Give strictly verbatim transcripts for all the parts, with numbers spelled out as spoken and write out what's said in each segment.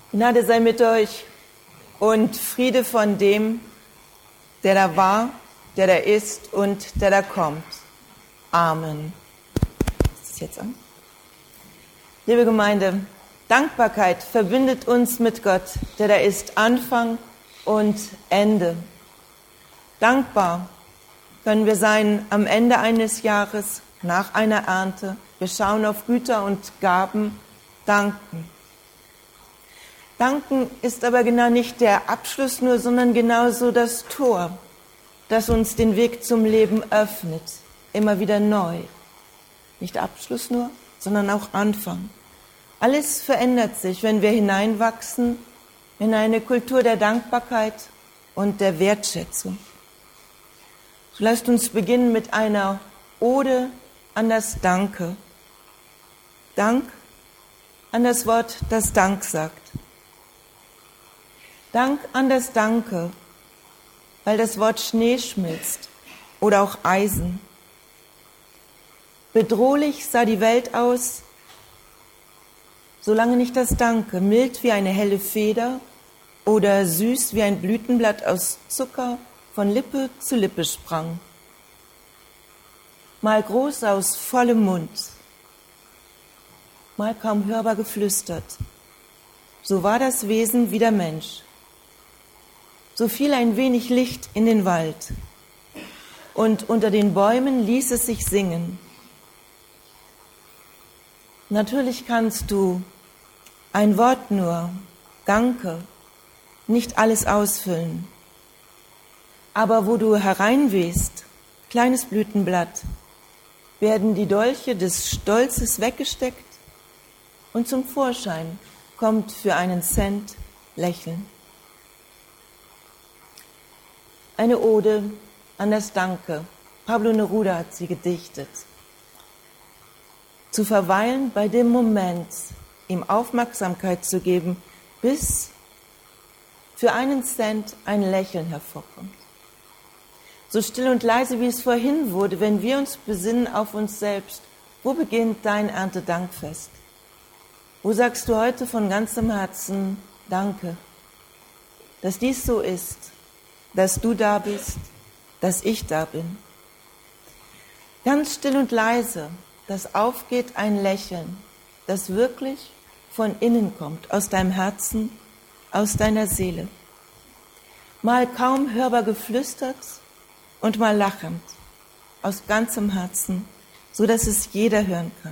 Gnade sei mit euch und Friede von dem, der da war, der da ist und der da kommt. Amen. Ist es jetzt an? Liebe Gemeinde, Dankbarkeit verbindet uns mit Gott, der da ist, Anfang und Ende. Dankbar können wir sein am Ende eines Jahres, nach einer Ernte. Wir schauen auf Güter und Gaben, danken. Danken ist aber genau nicht der Abschluss nur, sondern genauso das Tor, das uns den Weg zum Leben öffnet, immer wieder neu. Nicht Abschluss nur, sondern auch Anfang. Alles verändert sich, wenn wir hineinwachsen in eine Kultur der Dankbarkeit und der Wertschätzung. So lasst uns beginnen mit einer Ode an das Danke. Dank an das Wort, das Dank sagt. Dank an das Danke, weil das Wort Schnee schmilzt oder auch Eisen. Bedrohlich sah die Welt aus, solange nicht das Danke mild wie eine helle Feder oder süß wie ein Blütenblatt aus Zucker von Lippe zu Lippe sprang. Mal groß aus vollem Mund, mal kaum hörbar geflüstert. So war das Wesen wie der Mensch. So fiel ein wenig Licht in den Wald, und unter den Bäumen ließ es sich singen. Natürlich kannst du ein Wort nur, Danke, nicht alles ausfüllen. Aber wo du hereinwehst, kleines Blütenblatt, werden die Dolche des Stolzes weggesteckt und zum Vorschein kommt für einen Cent Lächeln. Eine Ode an das Danke. Pablo Neruda hat sie gedichtet. Zu verweilen bei dem Moment, ihm Aufmerksamkeit zu geben, bis für einen Cent ein Lächeln hervorkommt. So still und leise, wie es vorhin wurde, wenn wir uns besinnen auf uns selbst. Wo beginnt dein Erntedankfest? Wo sagst du heute von ganzem Herzen Danke, dass dies so ist, dass du da bist, dass ich da bin? Ganz still und leise, dass aufgeht ein Lächeln, das wirklich von innen kommt, aus deinem Herzen, aus deiner Seele. Mal kaum hörbar geflüstert und mal lachend, aus ganzem Herzen, so dass es jeder hören kann.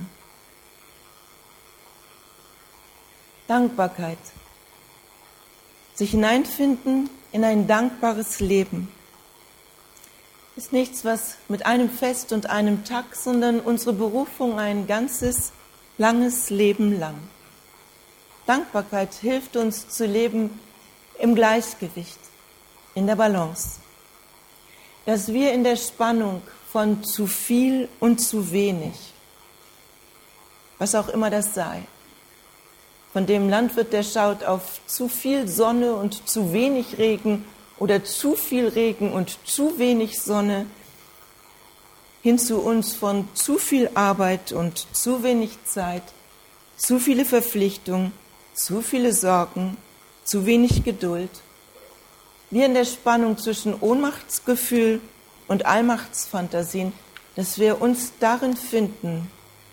Dankbarkeit. Sich hineinfinden in ein dankbares Leben ist nichts, was mit einem Fest und einem Tag, sondern unsere Berufung ein ganzes, langes Leben lang. Dankbarkeit hilft uns zu leben im Gleichgewicht, in der Balance. Dass wir in der Spannung von zu viel und zu wenig, was auch immer das sei, von dem Landwirt, der schaut auf zu viel Sonne und zu wenig Regen oder zu viel Regen und zu wenig Sonne, hin zu uns von zu viel Arbeit und zu wenig Zeit, zu viele Verpflichtungen, zu viele Sorgen, zu wenig Geduld. Wir in der Spannung zwischen Ohnmachtsgefühl und Allmachtsfantasien, dass wir uns darin finden,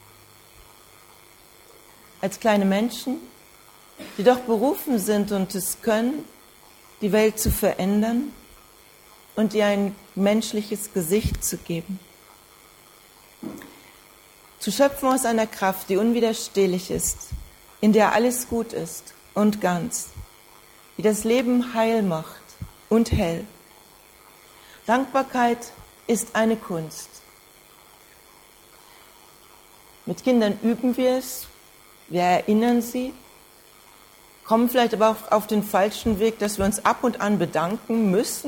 als kleine Menschen, die doch berufen sind und es können, die Welt zu verändern und ihr ein menschliches Gesicht zu geben. Zu schöpfen aus einer Kraft, die unwiderstehlich ist, in der alles gut ist und ganz, die das Leben heil macht und hell. Dankbarkeit ist eine Kunst. Mit Kindern üben wir es, wir erinnern sie, kommen vielleicht aber auch auf den falschen Weg, dass wir uns ab und an bedanken müssen,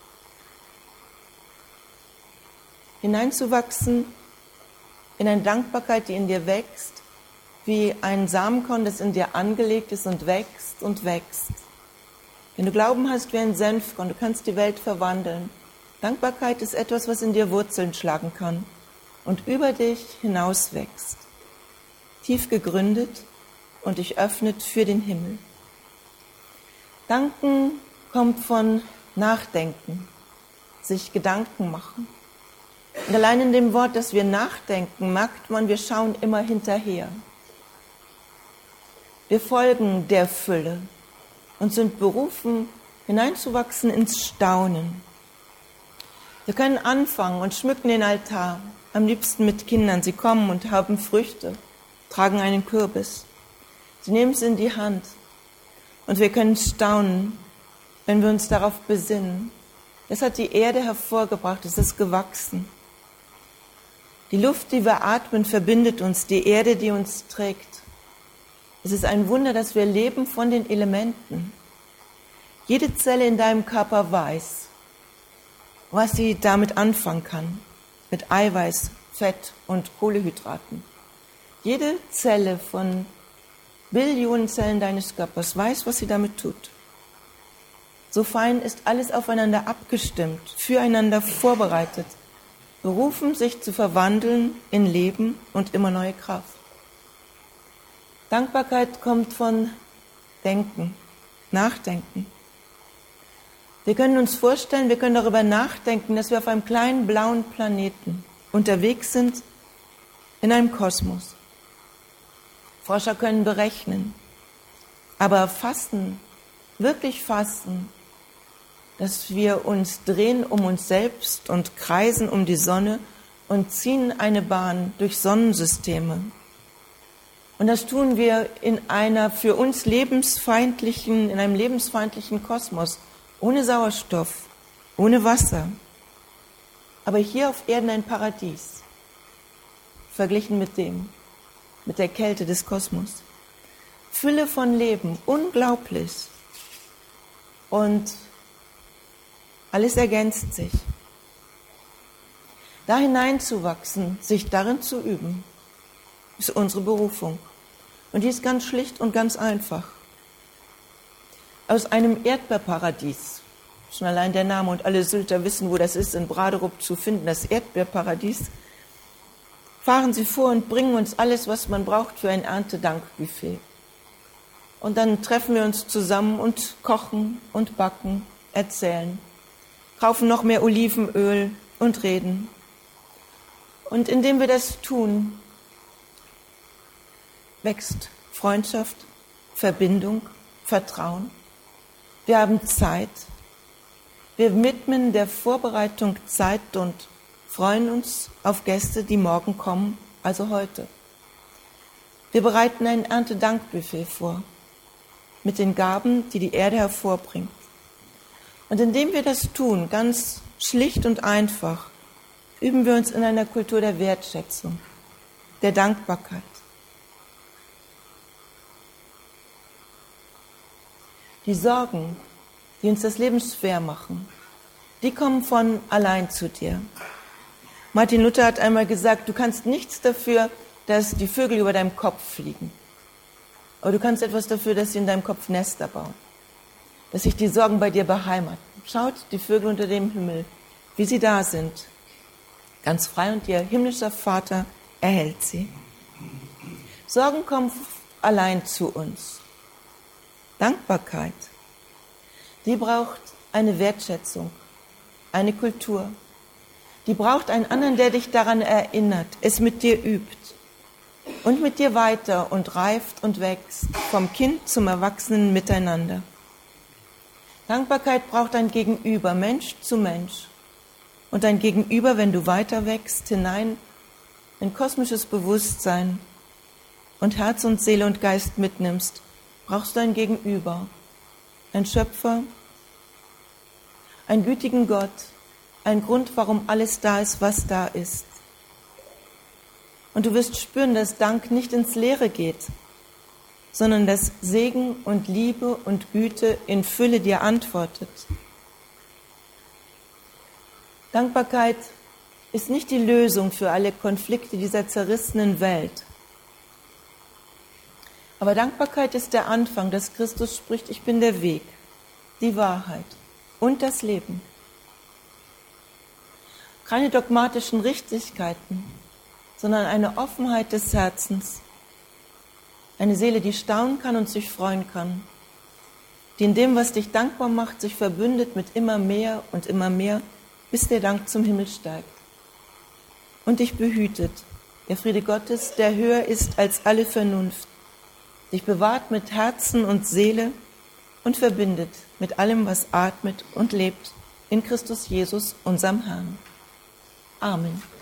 hineinzuwachsen in eine Dankbarkeit, die in dir wächst, wie ein Samenkorn, das in dir angelegt ist und wächst und wächst. Wenn du Glauben hast wie ein Senfkorn, du kannst die Welt verwandeln. Dankbarkeit ist etwas, was in dir Wurzeln schlagen kann und über dich hinaus wächst, tief gegründet und dich öffnet für den Himmel. Danken kommt von Nachdenken, sich Gedanken machen. Und allein in dem Wort, dass wir nachdenken, merkt man, wir schauen immer hinterher. Wir folgen der Fülle und sind berufen, hineinzuwachsen ins Staunen. Wir können anfangen und schmücken den Altar, am liebsten mit Kindern. Sie kommen und haben Früchte, tragen einen Kürbis. Sie nehmen es in die Hand und wir können staunen, wenn wir uns darauf besinnen. Das hat die Erde hervorgebracht, es ist gewachsen. Die Luft, die wir atmen, verbindet uns, die Erde, die uns trägt. Es ist ein Wunder, dass wir leben von den Elementen. Jede Zelle in deinem Körper weiß, was sie damit anfangen kann, mit Eiweiß, Fett und Kohlenhydraten. Jede Zelle von Billionen Zellen deines Körpers weiß, was sie damit tut. So fein ist alles aufeinander abgestimmt, füreinander vorbereitet, berufen, sich zu verwandeln in Leben und immer neue Kraft. Dankbarkeit kommt von Denken, Nachdenken. Wir können uns vorstellen, wir können darüber nachdenken, dass wir auf einem kleinen blauen Planeten unterwegs sind in einem Kosmos. Forscher können berechnen, aber fassen, wirklich fassen, dass wir uns drehen um uns selbst und kreisen um die Sonne und ziehen eine Bahn durch Sonnensysteme. Und das tun wir in einer für uns lebensfeindlichen, in einem lebensfeindlichen Kosmos, ohne Sauerstoff, ohne Wasser. Aber hier auf Erden ein Paradies, verglichen mit dem, mit der Kälte des Kosmos. Fülle von Leben, unglaublich. Und alles ergänzt sich. Da hineinzuwachsen, sich darin zu üben, ist unsere Berufung. Und die ist ganz schlicht und ganz einfach. Aus einem Erdbeerparadies, schon allein der Name und alle Sylter wissen, wo das ist, in Braderup zu finden, das Erdbeerparadies, fahren sie vor und bringen uns alles, was man braucht für ein Erntedankbuffet. Und dann treffen wir uns zusammen und kochen und backen, erzählen, kaufen noch mehr Olivenöl und reden. Und indem wir das tun, wächst Freundschaft, Verbindung, Vertrauen. Wir haben Zeit. Wir widmen der Vorbereitung Zeit und freuen uns auf Gäste, die morgen kommen, also heute. Wir bereiten ein Erntedankbuffet vor, mit den Gaben, die die Erde hervorbringt. Und indem wir das tun, ganz schlicht und einfach, üben wir uns in einer Kultur der Wertschätzung, der Dankbarkeit. Die Sorgen, die uns das Leben schwer machen, die kommen von allein zu dir. Martin Luther hat einmal gesagt, du kannst nichts dafür, dass die Vögel über deinem Kopf fliegen. Aber du kannst etwas dafür, dass sie in deinem Kopf Nester bauen. Dass sich die Sorgen bei dir beheimaten. Schaut die Vögel unter dem Himmel, wie sie da sind. Ganz frei und ihr himmlischer Vater erhält sie. Sorgen kommen allein zu uns. Dankbarkeit, die braucht eine Wertschätzung, eine Kultur. Die braucht einen anderen, der dich daran erinnert, es mit dir übt und mit dir weiter und reift und wächst, vom Kind zum Erwachsenen miteinander. Dankbarkeit braucht ein Gegenüber, Mensch zu Mensch. Und ein Gegenüber, wenn du weiter wächst, hinein in kosmisches Bewusstsein und Herz und Seele und Geist mitnimmst, brauchst du ein Gegenüber, ein Schöpfer, einen gütigen Gott, ein Grund, warum alles da ist, was da ist. Und du wirst spüren, dass Dank nicht ins Leere geht, sondern dass Segen und Liebe und Güte in Fülle dir antwortet. Dankbarkeit ist nicht die Lösung für alle Konflikte dieser zerrissenen Welt. Aber Dankbarkeit ist der Anfang, dass Christus spricht, ich bin der Weg, die Wahrheit und das Leben. Keine dogmatischen Richtigkeiten, sondern eine Offenheit des Herzens. Eine Seele, die staunen kann und sich freuen kann. die in dem, was dich dankbar macht, sich verbündet mit immer mehr und immer mehr, bis der Dank zum Himmel steigt. Und dich behütet, der Friede Gottes, der höher ist als alle Vernunft, dich bewahrt mit Herzen und Seele und verbindet mit allem, was atmet und lebt, in Christus Jesus, unserem Herrn. Amen.